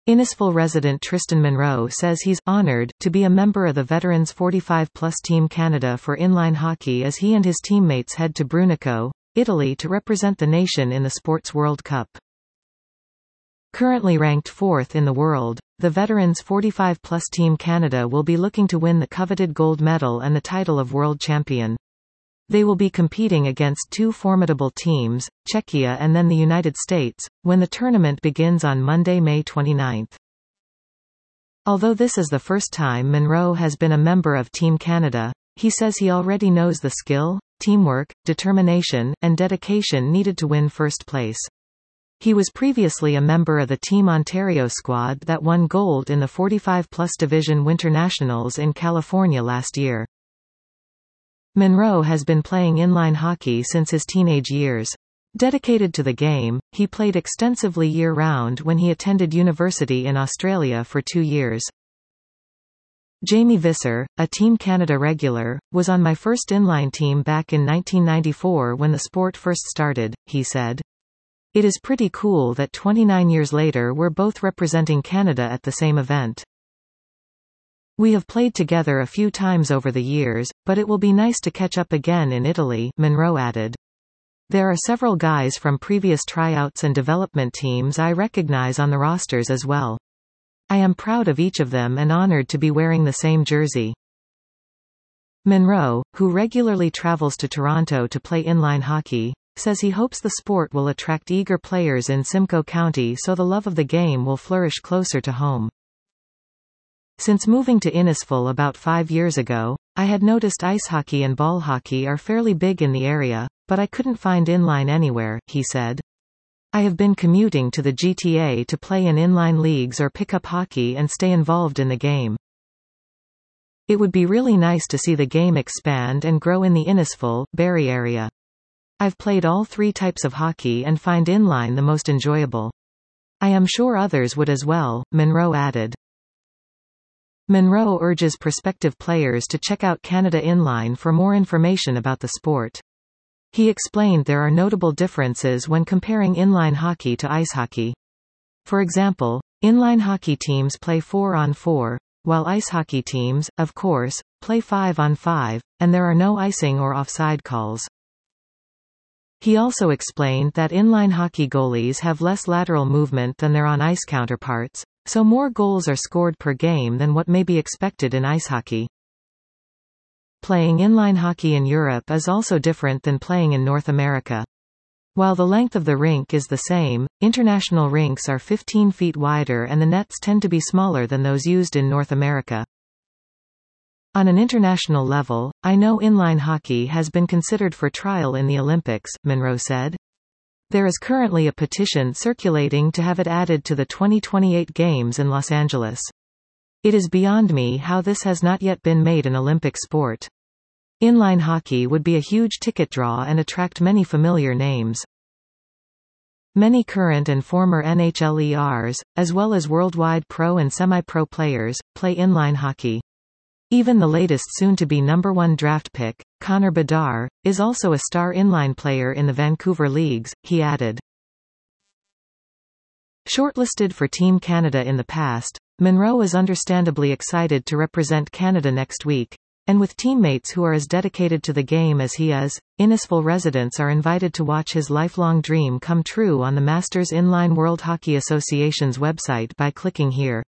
Innisfil resident Tristan Monroe says he's honored to be a member of the Veterans 45+ Team Canada for inline hockey as he and his teammates head to Brunico, Italy to represent the nation in the Sports World Cup. Currently ranked 4th in the world, the Veterans 45+ Team Canada will be looking to win the coveted gold medal and the title of world champion. They will be competing against two formidable teams, Czechia and then the United States, when the tournament begins on Monday, May 29. Although this is the first time Monroe has been a member of Team Canada, he says he already knows the skill, teamwork, determination, and dedication needed to win first place. He was previously a member of the Team Ontario squad that won gold in the 45+ Division Winter Nationals in California last year. Monroe has been playing inline hockey since his teenage years. Dedicated to the game, he played extensively year-round when he attended university in Australia for 2 years. Jamie Visser, a Team Canada regular, was on my first inline team back in 1994 when the sport first started, he said. It is pretty cool that 29 years later we're both representing Canada at the same event. We have played together a few times over the years, but it will be nice to catch up again in Italy, Monroe added. There are several guys from previous tryouts and development teams I recognize on the rosters as well. I am proud of each of them and honored to be wearing the same jersey. Monroe, who regularly travels to Toronto to play inline hockey, says he hopes the sport will attract eager players in Simcoe County so the love of the game will flourish closer to home. Since moving to Innisfil about 5 years ago, I had noticed ice hockey and ball hockey are fairly big in the area, but I couldn't find inline anywhere, he said. I have been commuting to the GTA to play in inline leagues or pick up hockey and stay involved in the game. It would be really nice to see the game expand and grow in the Innisfil, Barrie area. I've played all 3 types of hockey and find inline the most enjoyable. I am sure others would as well, Monroe added. Monroe urges prospective players to check out Canada Inline for more information about the sport. He explained there are notable differences when comparing inline hockey to ice hockey. For example, inline hockey teams play 4-on-4, while ice hockey teams, of course, play 5-on-5, and there are no icing or offside calls. He also explained that inline hockey goalies have less lateral movement than their on-ice counterparts, so more goals are scored per game than what may be expected in ice hockey. Playing inline hockey in Europe is also different than playing in North America. While the length of the rink is the same, international rinks are 15 feet wider and the nets tend to be smaller than those used in North America. On an international level, I know inline hockey has been considered for trial in the Olympics, Monroe said. There is currently a petition circulating to have it added to the 2028 Games in Los Angeles. It is beyond me how this has not yet been made an Olympic sport. Inline hockey would be a huge ticket draw and attract many familiar names. Many current and former NHLers, as well as worldwide pro and semi-pro players, play inline hockey. Even the latest soon-to-be number 1 draft pick, Connor Bedard, is also a star inline player in the Vancouver Leagues, he added. Shortlisted for Team Canada in the past, Monroe is understandably excited to represent Canada next week. And with teammates who are as dedicated to the game as he is, Innisfil residents are invited to watch his lifelong dream come true on the Masters Inline World Hockey Association's website by clicking here.